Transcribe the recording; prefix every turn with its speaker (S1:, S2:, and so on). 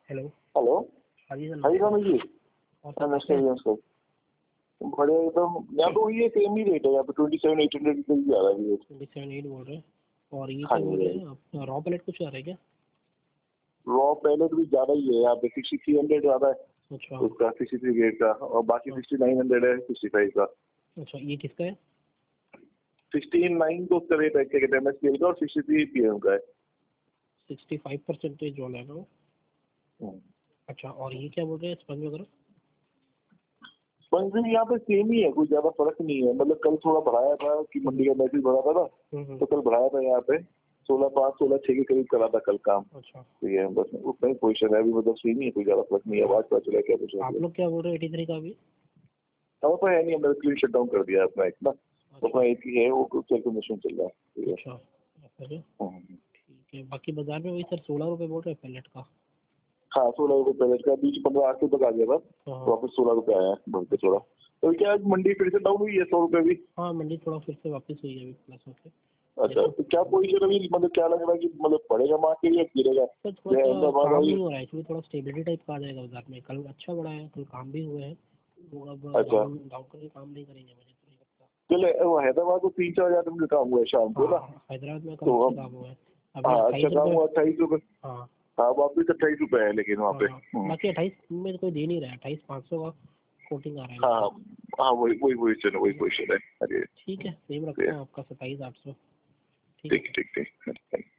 S1: Hello.
S2: Hello.
S1: हाँ जी sir,
S2: हाँ जी राम जी।
S1: और सब
S2: नमस्ते
S1: कैसे हैं?
S2: नमस्ते। बढ़िया एकदम। यहाँ तो वही है, सेम ही रेट है यहाँ पे 27,800 रुपये ही आ रहा है रेट।
S1: 27,800 बोल रहे हैं। और ये
S2: हाँ
S1: क्या बोल
S2: जी।
S1: रहे हैं आप, रॉ पैलेट कुछ आ रहा है क्या?
S2: रॉ पैलेट भी ज्यादा ही है यहाँ पे, 6300 ज्यादा है
S1: अच्छा
S2: उसका, 63 ग्रेड का, और बाकी
S1: हाँ,
S2: 6900 है 65 का।
S1: अच्छा ये किसका है?
S2: 69 तो उसका रेट है, क्या कहते हैं, MSPL का, और 63 PM का है।
S1: 65% वाला है ना वो?
S2: हम्म।
S1: अच्छा, और ये क्या बोल रहे हैं स्पंज वगैरह?
S2: स्पंज भी यहाँ पे सेम ही है, कोई ज्यादा फर्क नहीं है। मतलब कल थोड़ा बढ़ाया था कि मंडी का मैसेज बढ़ा था ना,
S1: हम्म।
S2: तो कल बढ़ाया था यहाँ पे 16,500 16,600 के करीब करा था कल काम।
S1: अच्छा,
S2: तो ये बस उतना ही पोजिशन है अभी, मतलब सेम ही है, कोई ज्यादा फर्क नहीं है। आवाज पता चला क्या कुछ है।
S1: आप लोग क्या बोल रहे हैं 83 का भी?
S2: अब तो है नहीं, हमने क्लीन शट डाउन कर दिया अपना एक ना,
S1: अच्छा
S2: अपना एक ही है वो, कैलकुलेशन चल रहा है। ठीक है।
S1: अच्छा, ऐसा है।
S2: हम्म।
S1: ठीक है, बाकी बाजार में वही सर 16 रुपये बोल रहे हैं पैलेट का।
S2: हाँ 16 रुपये पैलेट का, बीच 15 8 तक आ गया था,
S1: हाँ
S2: वापस 16 रुपये आया है बढ़ के थोड़ा। तो क्या आज मंडी फिर से डाउन हुई है 100 रुपये भी?
S1: हाँ, मंडी थोड़ा फिर से वापस हुई है अभी प्लस होके।
S2: अच्छा,
S1: जैसे
S2: तो क्या पोजिशन अभी, मतलब क्या लग रहा है कि मतलब बढ़ेगा मार्केट या गिरेगा?
S1: सर थोड़ा
S2: या
S1: सा
S2: अहमदाबाद
S1: काम
S2: वाली।
S1: नहीं हो रहा है एक्चुअली, थोड़ा स्टेबिलिटी टाइप का आ जाएगा बाजार में। कल अच्छा बढ़ा है, कल काम भी हुए हैं। वो अब
S2: अच्छा,
S1: डाउन डाउन करके काम नहीं करेंगे, मुझे तो नहीं लगता।
S2: चले वो हैदराबाद को 3-4 हज़ार रुपये काम हुआ है शाम को ना।
S1: हाँ, हैदराबाद में कल
S2: तो
S1: अच्छा
S2: हम,
S1: काम हुआ है। अभी
S2: हाँ अच्छा
S1: 28
S2: काम
S1: रुपये।
S2: हुआ, 28 रुपये।
S1: हाँ
S2: हाँ वापस 28 रुपये है लेकिन वहाँ पे।
S1: हाँ, बाकी 28 में तो कोई दे नहीं रहा है। 28,500 का कोटिंग आ रहा है
S2: हाँ
S1: लेकिन।
S2: हाँ, वही वही पोजिशन है, वही पोजिशन है। अरे
S1: ठीक है, सेम रखता हूँ आपका 27,800। ठीक है
S2: ठीक
S1: सर।
S2: ठीक ठीक।